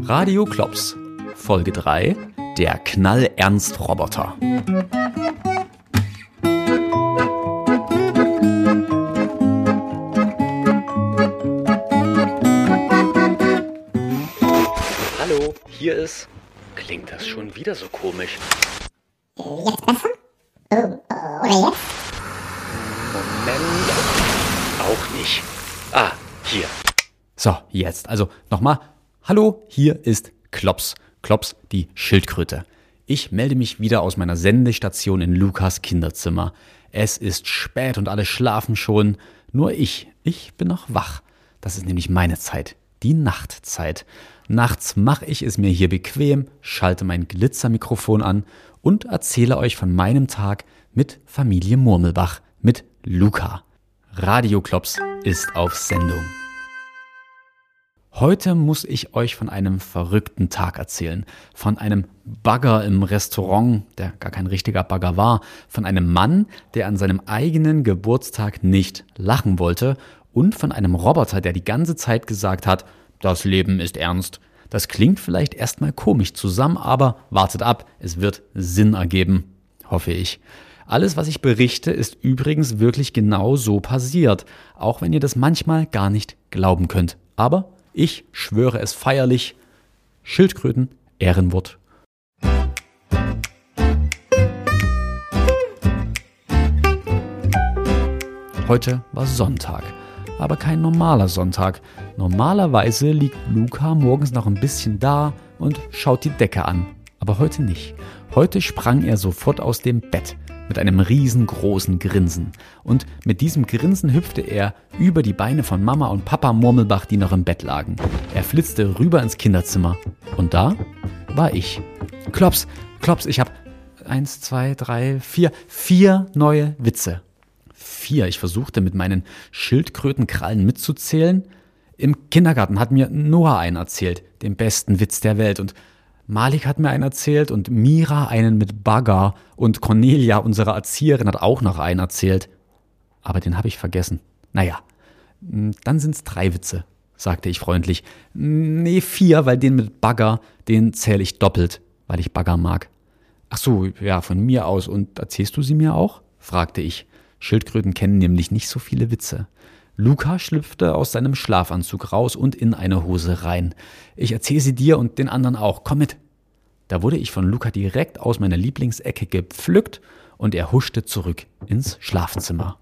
Radio Klops, Folge 3, der Knallernst-Roboter. Hallo, hier ist... Klingt das schon wieder so komisch? Jetzt besser? Oder jetzt? Moment... Auch nicht. Ah, hier. So, jetzt. Also nochmal. Hallo, hier ist Klops. Klops, die Schildkröte. Ich melde mich wieder aus meiner Sendestation in Lukas Kinderzimmer. Es ist spät und alle schlafen schon. Nur ich bin noch wach. Das ist nämlich meine Zeit. Die Nachtzeit. Nachts mache ich es mir hier bequem, schalte mein Glitzermikrofon an und erzähle euch von meinem Tag mit Familie Murmelbach, mit Luca. Radio Klops ist auf Sendung. Heute muss ich euch von einem verrückten Tag erzählen. Von einem Bagger im Restaurant, der gar kein richtiger Bagger war. Von einem Mann, der an seinem eigenen Geburtstag nicht lachen wollte. Und von einem Roboter, der die ganze Zeit gesagt hat, das Leben ist ernst. Das klingt vielleicht erstmal komisch zusammen, aber wartet ab, es wird Sinn ergeben, hoffe ich. Alles, was ich berichte, ist übrigens wirklich genau so passiert, auch wenn ihr das manchmal gar nicht glauben könnt. Aber ich schwöre es feierlich, Schildkröten, Ehrenwort. Heute war Sonntag, aber kein normaler Sonntag. Normalerweise liegt Luca morgens noch ein bisschen da und schaut die Decke an, aber heute nicht. Heute sprang er sofort aus dem Bett. Mit einem riesengroßen Grinsen. Und mit diesem Grinsen hüpfte er über die Beine von Mama und Papa Murmelbach, die noch im Bett lagen. Er flitzte rüber ins Kinderzimmer. Und da war ich. Klops, ich habe 1, 2, 3, 4 neue Witze. 4. Ich versuchte mit meinen Schildkrötenkrallen mitzuzählen. Im Kindergarten hat mir Noah einen erzählt, den besten Witz der Welt. Und Malik hat mir einen erzählt und Mira einen mit Bagger und Cornelia, unsere Erzieherin, hat auch noch einen erzählt. Aber den habe ich vergessen. Naja, dann sind's 3 Witze, sagte ich freundlich. Nee, 4, weil den mit Bagger, den zähle ich doppelt, weil ich Bagger mag. Ach so, ja, von mir aus. Und erzählst du sie mir auch? Fragte ich. Schildkröten kennen nämlich nicht so viele Witze. Luca schlüpfte aus seinem Schlafanzug raus und in eine Hose rein. Ich erzähle sie dir und den anderen auch. Komm mit. Da wurde ich von Luca direkt aus meiner Lieblingsecke gepflückt und er huschte zurück ins Schlafzimmer.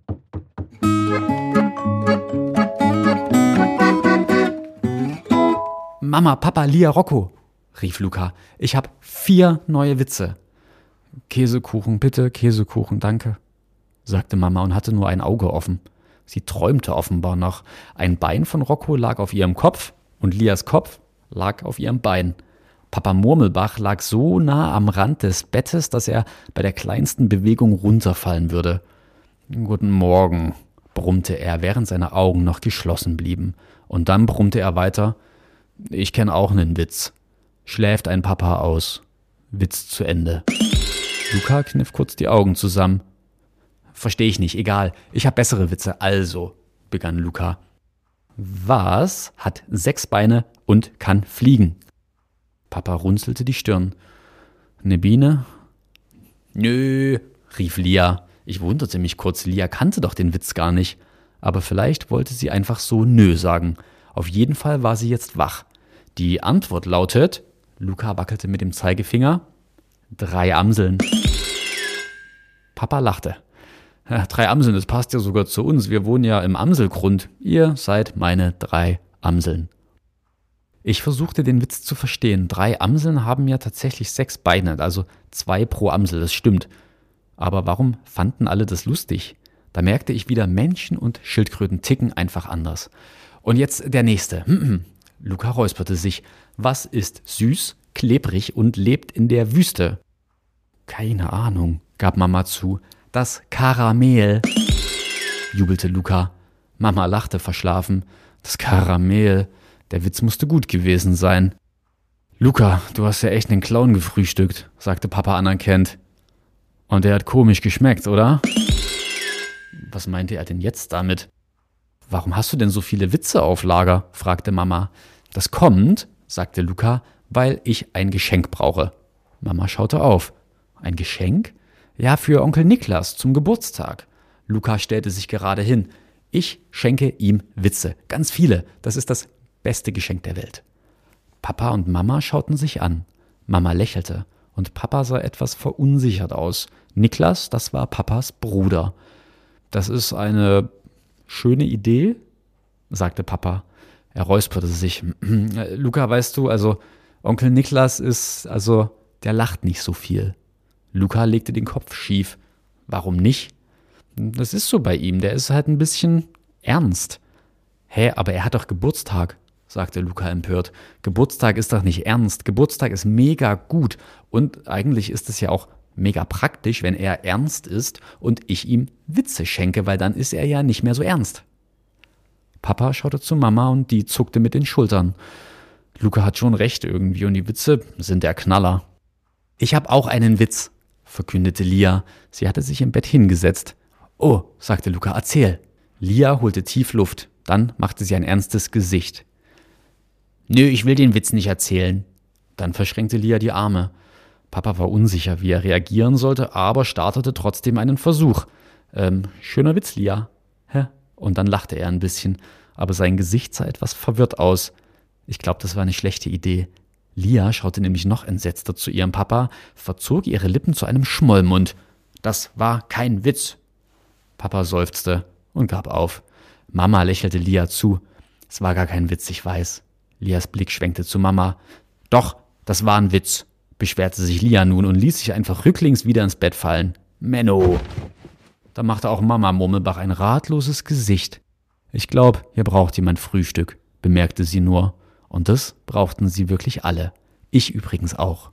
Mama, Papa, Lia, Rocco, rief Luca. Ich habe 4 neue Witze. Käsekuchen, bitte, Käsekuchen, danke, sagte Mama und hatte nur ein Auge offen. Sie träumte offenbar noch. Ein Bein von Rocco lag auf ihrem Kopf und Lias Kopf lag auf ihrem Bein. Papa Murmelbach lag so nah am Rand des Bettes, dass er bei der kleinsten Bewegung runterfallen würde. Guten Morgen, brummte er, während seine Augen noch geschlossen blieben. Und dann brummte er weiter. Ich kenne auch einen Witz. Schläft ein Papa aus. Witz zu Ende. Luca kniff kurz die Augen zusammen. Verstehe ich nicht, egal. Ich habe bessere Witze. Also, begann Luca. Was hat 6 Beine und kann fliegen? Papa runzelte die Stirn. Eine Biene? Nö, rief Lia. Ich wunderte mich kurz. Lia kannte doch den Witz gar nicht. Aber vielleicht wollte sie einfach so nö sagen. Auf jeden Fall war sie jetzt wach. Die Antwort lautet, Luca wackelte mit dem Zeigefinger, 3 Amseln. Papa lachte. 3 Amseln, das passt ja sogar zu uns. Wir wohnen ja im Amselgrund. Ihr seid meine 3 Amseln. Ich versuchte den Witz zu verstehen. 3 Amseln haben ja tatsächlich 6 Beine, also 2 pro Amsel, das stimmt. Aber warum fanden alle das lustig? Da merkte ich wieder, Menschen und Schildkröten ticken einfach anders. Und jetzt der nächste. Luca räusperte sich. Was ist süß, klebrig und lebt in der Wüste? Keine Ahnung, gab Mama zu. Das Karamell, jubelte Luca. Mama lachte verschlafen. Das Karamell, der Witz musste gut gewesen sein. Luca, du hast ja echt einen Clown gefrühstückt, sagte Papa anerkennt. Und der hat komisch geschmeckt, oder? Was meinte er denn jetzt damit? Warum hast du denn so viele Witze auf Lager? Fragte Mama. Das kommt, sagte Luca, weil ich ein Geschenk brauche. Mama schaute auf. Ein Geschenk? Ja, für Onkel Niklas zum Geburtstag. Luca stellte sich gerade hin. Ich schenke ihm Witze. Ganz viele. Das ist das beste Geschenk der Welt. Papa und Mama schauten sich an. Mama lächelte und Papa sah etwas verunsichert aus. Niklas, das war Papas Bruder. Das ist eine schöne Idee, sagte Papa. Er räusperte sich. Luca, weißt du, also Onkel Niklas der lacht nicht so viel. Luca legte den Kopf schief. Warum nicht? Das ist so bei ihm, der ist halt ein bisschen ernst. Hä, aber er hat doch Geburtstag, sagte Luca empört. Geburtstag ist doch nicht ernst. Geburtstag ist mega gut. Und eigentlich ist es ja auch mega praktisch, wenn er ernst ist und ich ihm Witze schenke, weil dann ist er ja nicht mehr so ernst. Papa schaute zu Mama und die zuckte mit den Schultern. Luca hat schon recht irgendwie und die Witze sind der Knaller. Ich habe auch einen Witz, verkündete Lia. Sie hatte sich im Bett hingesetzt. Oh, sagte Luca, erzähl. Lia holte tief Luft. Dann machte sie ein ernstes Gesicht. Nö, ich will den Witz nicht erzählen. Dann verschränkte Lia die Arme. Papa war unsicher, wie er reagieren sollte, aber startete trotzdem einen Versuch. Schöner Witz, Lia. Hä? Und dann lachte er ein bisschen, aber sein Gesicht sah etwas verwirrt aus. Ich glaube, das war eine schlechte Idee. Lia schaute nämlich noch entsetzter zu ihrem Papa, verzog ihre Lippen zu einem Schmollmund. Das war kein Witz. Papa seufzte und gab auf. Mama lächelte Lia zu. Es war gar kein Witz, ich weiß. Lias Blick schwenkte zu Mama. Doch, das war ein Witz, beschwerte sich Lia nun und ließ sich einfach rücklings wieder ins Bett fallen. Menno. Da machte auch Mama Murmelbach ein ratloses Gesicht. Ich glaube, hier braucht jemand Frühstück, bemerkte sie nur. Und das brauchten sie wirklich alle. Ich übrigens auch.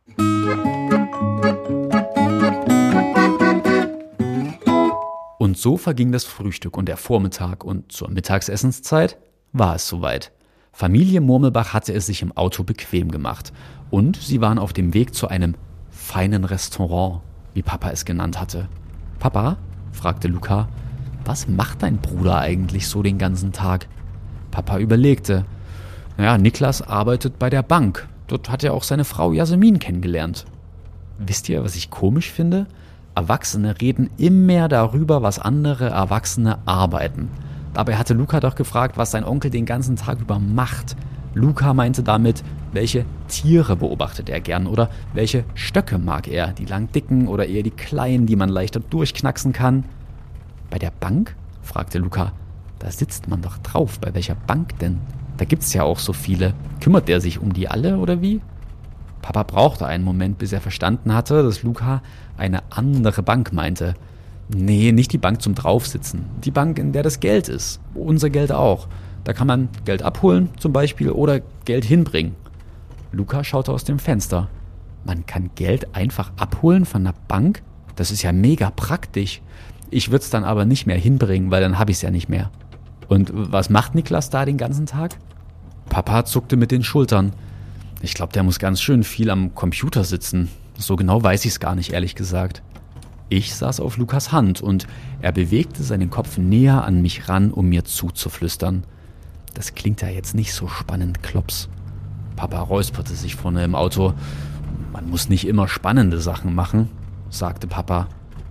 Und so verging das Frühstück und der Vormittag und zur Mittagsessenszeit war es soweit. Familie Murmelbach hatte es sich im Auto bequem gemacht und sie waren auf dem Weg zu einem feinen Restaurant, wie Papa es genannt hatte. Papa, fragte Luca, was macht dein Bruder eigentlich so den ganzen Tag? Papa überlegte. Ja, Niklas arbeitet bei der Bank. Dort hat er auch seine Frau Jasmin kennengelernt. Wisst ihr, was ich komisch finde? Erwachsene reden immer darüber, was andere Erwachsene arbeiten. Dabei hatte Luca doch gefragt, was sein Onkel den ganzen Tag über macht. Luca meinte damit, welche Tiere beobachtet er gern oder welche Stöcke mag er, die lang dicken oder eher die kleinen, die man leichter durchknacksen kann. Bei der Bank? Fragte Luca. Da sitzt man doch drauf. Bei welcher Bank denn? Da gibt's ja auch so viele. Kümmert der sich um die alle oder wie? Papa brauchte einen Moment, bis er verstanden hatte, dass Luca eine andere Bank meinte. Nee, nicht die Bank zum Draufsitzen. Die Bank, in der das Geld ist. Unser Geld auch. Da kann man Geld abholen zum Beispiel oder Geld hinbringen. Luca schaute aus dem Fenster. Man kann Geld einfach abholen von der Bank? Das ist ja mega praktisch. Ich würde es dann aber nicht mehr hinbringen, weil dann habe ich es ja nicht mehr. Und was macht Niklas da den ganzen Tag? Papa zuckte mit den Schultern. Ich glaube, der muss ganz schön viel am Computer sitzen. So genau weiß ich es gar nicht, ehrlich gesagt. Ich saß auf Lukas Hand und er bewegte seinen Kopf näher an mich ran, um mir zuzuflüstern. Das klingt ja jetzt nicht so spannend, Klops. Papa räusperte sich vorne im Auto. Man muss nicht immer spannende Sachen machen, sagte Papa.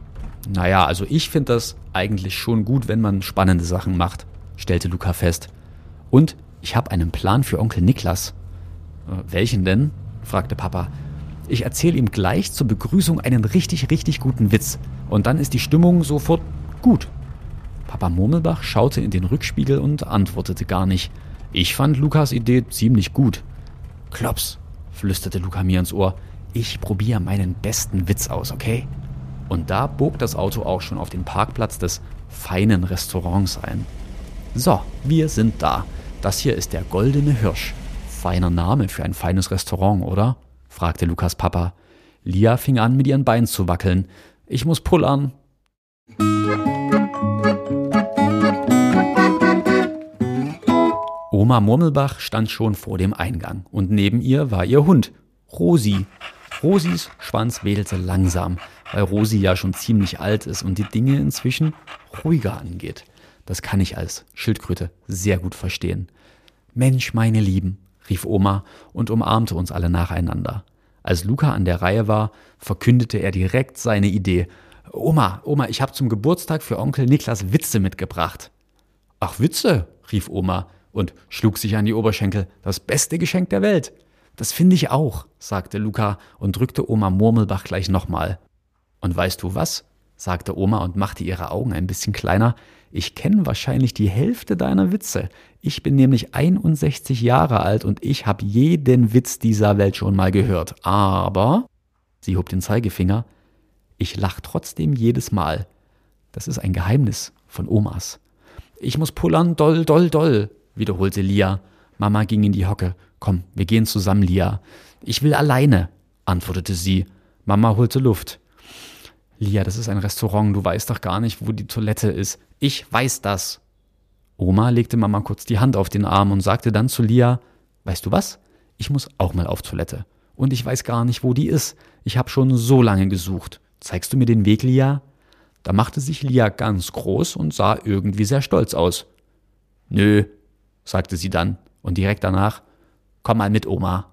Naja, also ich finde das eigentlich schon gut, wenn man spannende Sachen macht, stellte Luca fest. Und ich habe einen Plan für Onkel Niklas. Welchen denn? Fragte Papa. Ich erzähle ihm gleich zur Begrüßung einen richtig, richtig guten Witz. Und dann ist die Stimmung sofort gut. Papa Murmelbach schaute in den Rückspiegel und antwortete gar nicht. Ich fand Lukas Idee ziemlich gut. Klops, flüsterte Luca mir ins Ohr. Ich probiere meinen besten Witz aus, okay? Und da bog das Auto auch schon auf den Parkplatz des feinen Restaurants ein. So, wir sind da. Das hier ist der Goldene Hirsch. Feiner Name für ein feines Restaurant, oder? Fragte Lukas Papa. Lia fing an, mit ihren Beinen zu wackeln. Ich muss pullern. Oma Murmelbach stand schon vor dem Eingang und neben ihr war ihr Hund, Rosi. Rosis Schwanz wedelte langsam, weil Rosi ja schon ziemlich alt ist und die Dinge inzwischen ruhiger angeht. Das kann ich als Schildkröte sehr gut verstehen. Mensch, meine Lieben, rief Oma und umarmte uns alle nacheinander. Als Luca an der Reihe war, verkündete er direkt seine Idee. Oma, ich habe zum Geburtstag für Onkel Niklas Witze mitgebracht. Ach, Witze, rief Oma und schlug sich an die Oberschenkel. Das beste Geschenk der Welt. Das finde ich auch, sagte Luca und drückte Oma Murmelbach gleich nochmal. Und weißt du was? Sagte Oma und machte ihre Augen ein bisschen kleiner. Ich kenne wahrscheinlich die Hälfte deiner Witze. Ich bin nämlich 61 Jahre alt und ich habe jeden Witz dieser Welt schon mal gehört. Aber, sie hob den Zeigefinger, ich lache trotzdem jedes Mal. Das ist ein Geheimnis von Omas. Ich muss pullern, doll, doll, doll, wiederholte Lia. Mama ging in die Hocke. Komm, wir gehen zusammen, Lia. Ich will alleine, antwortete sie. Mama holte Luft. Lia, das ist ein Restaurant, du weißt doch gar nicht, wo die Toilette ist. Ich weiß das. Oma legte Mama kurz die Hand auf den Arm und sagte dann zu Lia, weißt du was? Ich muss auch mal auf Toilette. Und ich weiß gar nicht, wo die ist. Ich habe schon so lange gesucht. Zeigst du mir den Weg, Lia? Da machte sich Lia ganz groß und sah irgendwie sehr stolz aus. Nö, sagte sie dann und direkt danach, komm mal mit, Oma.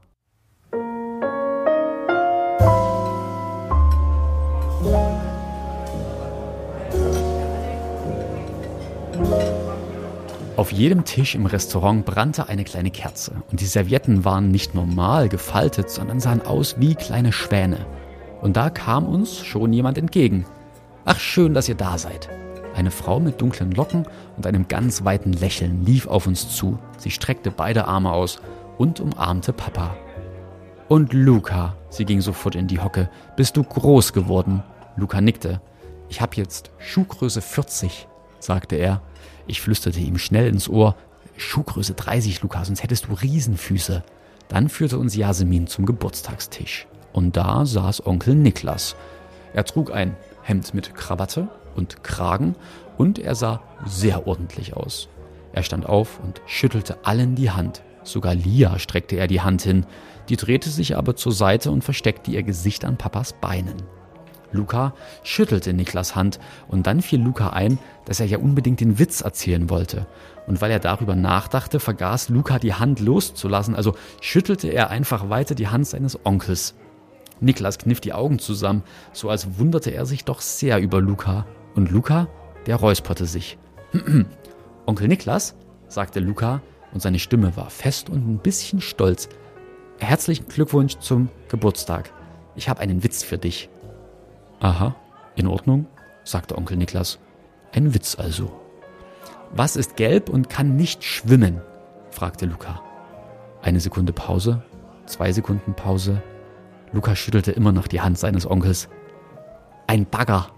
Auf jedem Tisch im Restaurant brannte eine kleine Kerze und die Servietten waren nicht normal gefaltet, sondern sahen aus wie kleine Schwäne. Und da kam uns schon jemand entgegen. Ach, schön, dass ihr da seid. Eine Frau mit dunklen Locken und einem ganz weiten Lächeln lief auf uns zu. Sie streckte beide Arme aus und umarmte Papa. Und Luca, sie ging sofort in die Hocke, bist du groß geworden? Luca nickte. Ich habe jetzt Schuhgröße 40, sagte er. Ich flüsterte ihm schnell ins Ohr, Schuhgröße 30, Luca, sonst hättest du Riesenfüße. Dann führte uns Jasmin zum Geburtstagstisch. Und da saß Onkel Niklas. Er trug ein Hemd mit Krawatte und Kragen und er sah sehr ordentlich aus. Er stand auf und schüttelte allen die Hand. Sogar Lia streckte er die Hand hin. Die drehte sich aber zur Seite und versteckte ihr Gesicht an Papas Beinen. Luca schüttelte Niklas Hand und dann fiel Luca ein, dass er ja unbedingt den Witz erzählen wollte. Und weil er darüber nachdachte, vergaß Luca die Hand loszulassen, also schüttelte er einfach weiter die Hand seines Onkels. Niklas kniff die Augen zusammen, so als wunderte er sich doch sehr über Luca. Und Luca, der räusperte sich. Onkel Niklas, sagte Luca, und seine Stimme war fest und ein bisschen stolz. Herzlichen Glückwunsch zum Geburtstag. Ich habe einen Witz für dich. Aha, in Ordnung, sagte Onkel Niklas. Ein Witz also. Was ist gelb und kann nicht schwimmen? Fragte Luca. 1 Sekunde Pause, 2 Sekunden Pause. Luca schüttelte immer noch die Hand seines Onkels. Ein Bagger.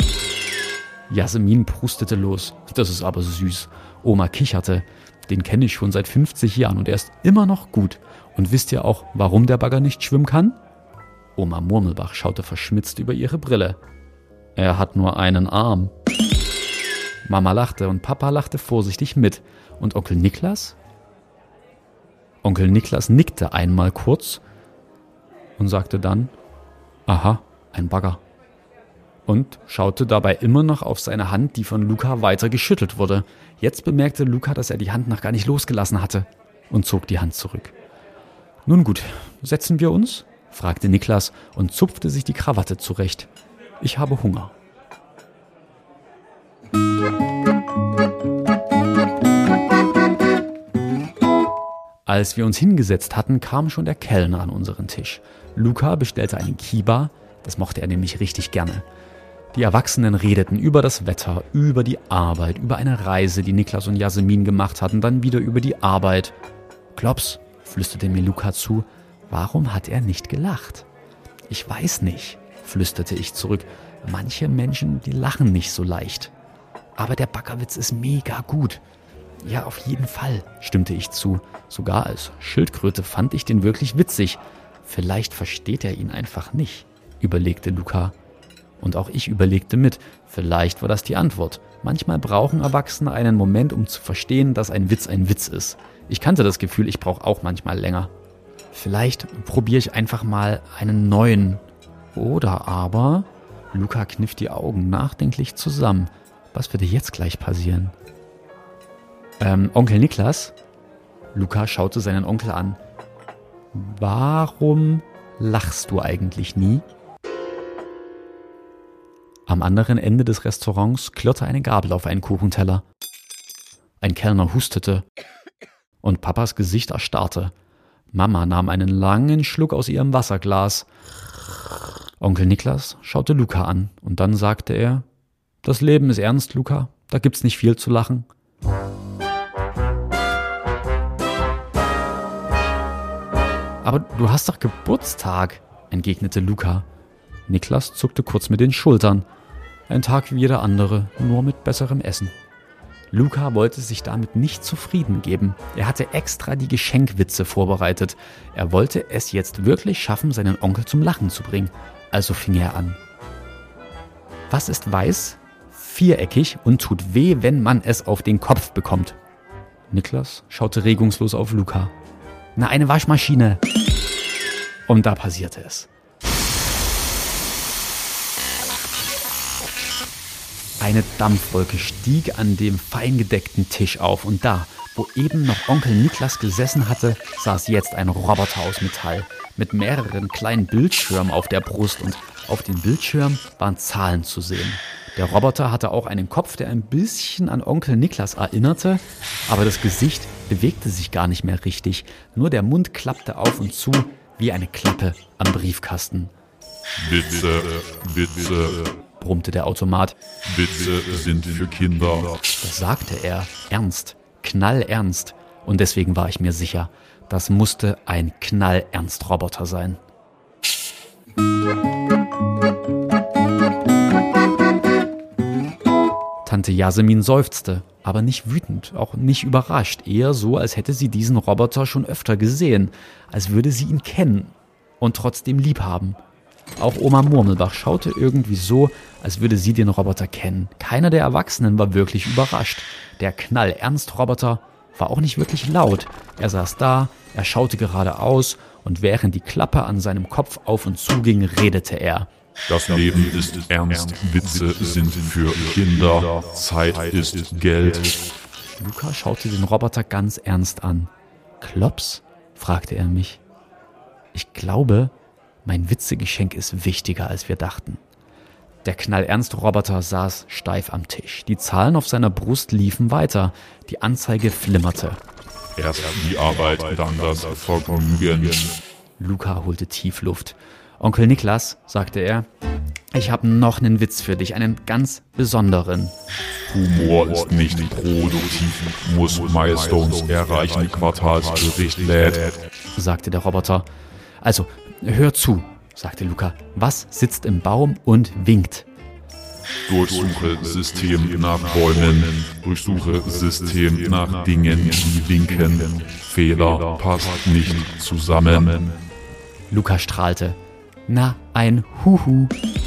Jasmin prustete los. Das ist aber süß. Oma kicherte. Den kenne ich schon seit 50 Jahren und er ist immer noch gut. Und wisst ihr auch, warum der Bagger nicht schwimmen kann? Oma Murmelbach schaute verschmitzt über ihre Brille. Er hat nur einen Arm. Mama lachte und Papa lachte vorsichtig mit. Und Onkel Niklas? Onkel Niklas nickte einmal kurz und sagte dann, aha, ein Bagger. Und schaute dabei immer noch auf seine Hand, die von Luca weiter geschüttelt wurde. Jetzt bemerkte Luca, dass er die Hand noch gar nicht losgelassen hatte und zog die Hand zurück. Nun gut, setzen wir uns? Fragte Niklas und zupfte sich die Krawatte zurecht. Ich habe Hunger. Als wir uns hingesetzt hatten, kam schon der Kellner an unseren Tisch. Luca bestellte einen Kiba, das mochte er nämlich richtig gerne. Die Erwachsenen redeten über das Wetter, über die Arbeit, über eine Reise, die Niklas und Jasmin gemacht hatten, dann wieder über die Arbeit. Klops, flüsterte mir Luca zu, warum hat er nicht gelacht? Ich weiß nicht, flüsterte ich zurück. Manche Menschen, die lachen nicht so leicht. Aber der Baggerwitz ist mega gut. Ja, auf jeden Fall, stimmte ich zu. Sogar als Schildkröte fand ich den wirklich witzig. Vielleicht versteht er ihn einfach nicht, überlegte Luca. Und auch ich überlegte mit. Vielleicht war das die Antwort. Manchmal brauchen Erwachsene einen Moment, um zu verstehen, dass ein Witz ist. Ich kannte das Gefühl, ich brauche auch manchmal länger. Vielleicht probiere ich einfach mal einen neuen. Oder aber, Luca kniff die Augen nachdenklich zusammen. Was würde jetzt gleich passieren? Onkel Niklas? Luca schaute seinen Onkel an. Warum lachst du eigentlich nie? Am anderen Ende des Restaurants klirrte eine Gabel auf einen Kuchenteller. Ein Kellner hustete und Papas Gesicht erstarrte. Mama nahm einen langen Schluck aus ihrem Wasserglas. Onkel Niklas schaute Luca an und dann sagte er: Das Leben ist ernst, Luca, da gibt's nicht viel zu lachen. Aber du hast doch Geburtstag, entgegnete Luca. Niklas zuckte kurz mit den Schultern. Ein Tag wie jeder andere, nur mit besserem Essen. Luca wollte sich damit nicht zufrieden geben. Er hatte extra die Geschenkwitze vorbereitet. Er wollte es jetzt wirklich schaffen, seinen Onkel zum Lachen zu bringen. Also fing er an. Was ist weiß, viereckig und tut weh, wenn man es auf den Kopf bekommt? Niklas schaute regungslos auf Luca. Na, eine Waschmaschine. Und da passierte es. Eine Dampfwolke stieg an dem fein gedeckten Tisch auf und da, wo eben noch Onkel Niklas gesessen hatte, saß jetzt ein Roboter aus Metall mit mehreren kleinen Bildschirmen auf der Brust und auf den Bildschirmen waren Zahlen zu sehen. Der Roboter hatte auch einen Kopf, der ein bisschen an Onkel Niklas erinnerte, aber das Gesicht bewegte sich gar nicht mehr richtig. Nur der Mund klappte auf und zu wie eine Klappe am Briefkasten. Witze, Witze, brummte der Automat. Witze sind für Kinder. Das sagte er, ernst, knallernst. Und deswegen war ich mir sicher, das musste ein knallernst-Roboter sein. Tante Yasemin seufzte, aber nicht wütend, auch nicht überrascht. Eher so, als hätte sie diesen Roboter schon öfter gesehen, als würde sie ihn kennen und trotzdem lieb haben. Auch Oma Murmelbach schaute irgendwie so, als würde sie den Roboter kennen. Keiner der Erwachsenen war wirklich überrascht. Der Knallernst-Roboter war auch nicht wirklich laut. Er saß da, er schaute geradeaus und während die Klappe an seinem Kopf auf und zu ging, redete er. Das Leben ist ernst, Witze sind für Kinder, Zeit ist Geld. Luca schaute den Roboter ganz ernst an. Klops? Fragte er mich. Ich glaube, mein Witzegeschenk ist wichtiger, als wir dachten. Der Knallernst-Roboter saß steif am Tisch. Die Zahlen auf seiner Brust liefen weiter. Die Anzeige flimmerte. Erst die Arbeit, dann das Vergnügen. Luca holte tief Luft. Onkel Niklas, sagte er, ich habe noch einen Witz für dich, einen ganz besonderen. Humor ist nicht produktiv, muss Milestones erreichen, Quartalsbericht lädt, sagte der Roboter. Also, hör zu, sagte Luca. Was sitzt im Baum und winkt? Durchsuche System nach Bäumen, durchsuche System nach Dingen, die winken. Fehler passt nicht zusammen. Luca strahlte. Na, ein Huhu.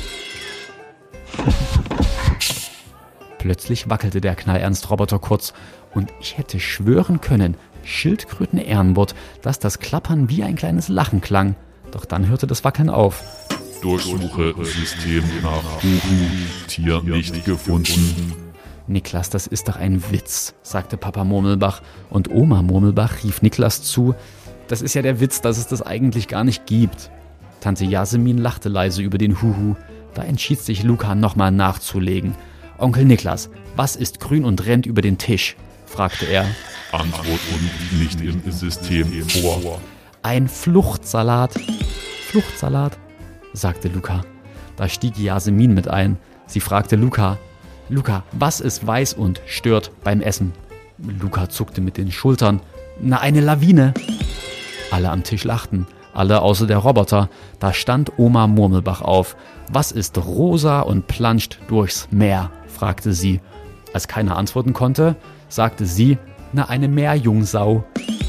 Plötzlich wackelte der Knallernst-Roboter kurz und ich hätte schwören können, Schildkröten-Ehrenwort, dass das Klappern wie ein kleines Lachen klang. Doch dann hörte das Wackeln auf. Durchsuche System nach Huhu, Tier nicht gefunden. Niklas, das ist doch ein Witz, sagte Papa Murmelbach. Und Oma Murmelbach rief Niklas zu, das ist ja der Witz, dass es das eigentlich gar nicht gibt. Tante Yasemin lachte leise über den Huhu. Da entschied sich Luca nochmal nachzulegen. Onkel Niklas, was ist grün und rennt über den Tisch? Fragte er. Antwort liegt nicht im System vor. Ein Fluchtsalat. Fluchtsalat, sagte Luca. Da stieg Yasemin mit ein. Sie fragte Luca, was ist weiß und stört beim Essen? Luca zuckte mit den Schultern. Na, eine Lawine. Alle am Tisch lachten. Alle außer der Roboter. Da stand Oma Murmelbach auf. Was ist rosa und planscht durchs Meer? Fragte sie. Als keiner antworten konnte, sagte sie, na, eine Meerjungsau.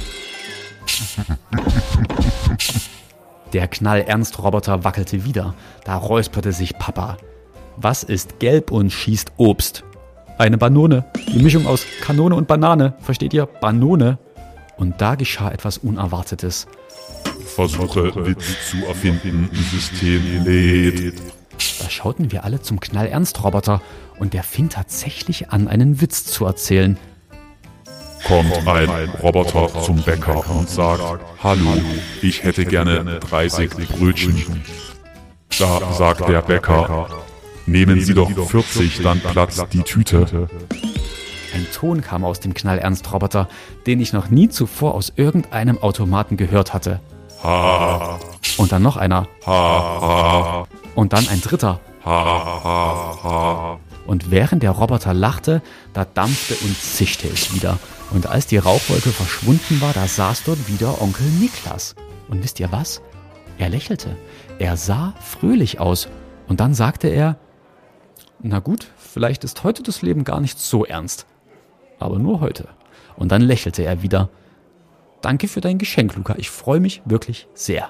Der Knallernst-Roboter wackelte wieder. Da räusperte sich Papa. Was ist gelb und schießt Obst? Eine Banone. Die Mischung aus Kanone und Banane. Versteht ihr? Banone. Und da geschah etwas Unerwartetes. Versuche Witz zu erfinden, System lädt. Da schauten wir alle zum Knallernst-Roboter und der fing tatsächlich an, einen Witz zu erzählen. kommt ein Roboter zum Bäcker und sagt, hallo, ich hätte gerne 30 Brötchen. Da sagt der Bäcker, nehmen Sie doch 40, dann platzt die Tüte. Ein Ton kam aus dem Knallernst-Roboter, den ich noch nie zuvor aus irgendeinem Automaten gehört hatte. Ha, Und dann noch einer. ha, ha, Und dann ein dritter. ha, ha, ha. Und während der Roboter lachte, da dampfte und zischte es wieder. Und als die Rauchwolke verschwunden war, da saß dort wieder Onkel Niklas. Und wisst ihr was? Er lächelte. Er sah fröhlich aus. Und dann sagte er, na gut, vielleicht ist heute das Leben gar nicht so ernst. Aber nur heute. Und dann lächelte er wieder. Danke für dein Geschenk, Luca. Ich freue mich wirklich sehr.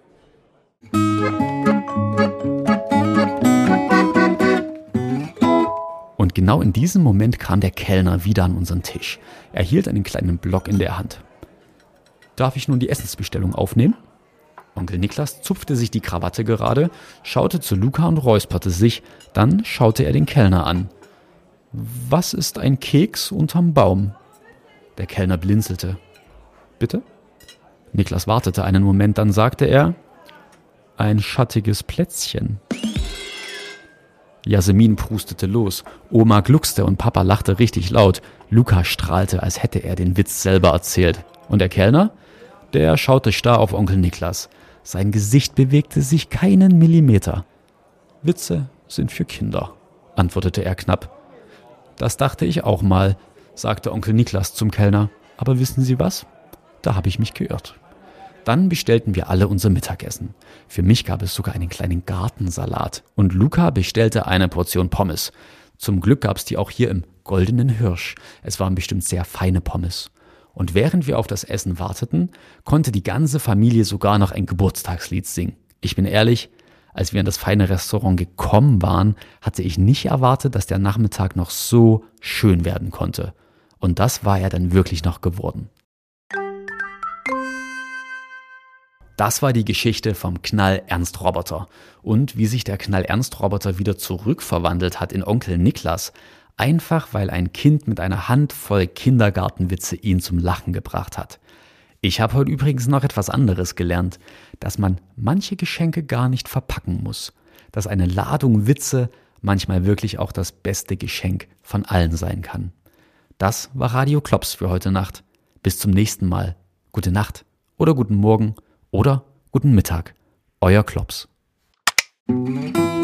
Und genau in diesem Moment kam der Kellner wieder an unseren Tisch. Er hielt einen kleinen Block in der Hand. Darf ich nun die Essensbestellung aufnehmen? Onkel Niklas zupfte sich die Krawatte gerade, schaute zu Luca und räusperte sich. Dann schaute er den Kellner an. Was ist ein Keks unterm Baum? Der Kellner blinzelte. Bitte? Niklas wartete einen Moment, dann sagte er, ein schattiges Plätzchen. Jasmin prustete los, Oma gluckste und Papa lachte richtig laut. Luca strahlte, als hätte er den Witz selber erzählt. Und der Kellner? Der schaute starr auf Onkel Niklas. Sein Gesicht bewegte sich keinen Millimeter. Witze sind für Kinder, antwortete er knapp. Das dachte ich auch mal, sagte Onkel Niklas zum Kellner. Aber wissen Sie was? Da habe ich mich geirrt. Dann bestellten wir alle unser Mittagessen. Für mich gab es sogar einen kleinen Gartensalat. Und Luca bestellte eine Portion Pommes. Zum Glück gab es die auch hier im Goldenen Hirsch. Es waren bestimmt sehr feine Pommes. Und während wir auf das Essen warteten, konnte die ganze Familie sogar noch ein Geburtstagslied singen. Ich bin ehrlich, als wir in das feine Restaurant gekommen waren, hatte ich nicht erwartet, dass der Nachmittag noch so schön werden konnte. Und das war er dann wirklich noch geworden. Das war die Geschichte vom Knall-Ernst-Roboter und wie sich der Knall-Ernst-Roboter wieder zurückverwandelt hat in Onkel Niklas, einfach weil ein Kind mit einer Handvoll Kindergartenwitze ihn zum Lachen gebracht hat. Ich habe heute übrigens noch etwas anderes gelernt, dass man manche Geschenke gar nicht verpacken muss, dass eine Ladung Witze manchmal wirklich auch das beste Geschenk von allen sein kann. Das war Radio Klops für heute Nacht. Bis zum nächsten Mal. Gute Nacht oder guten Morgen oder guten Mittag. Euer Klops.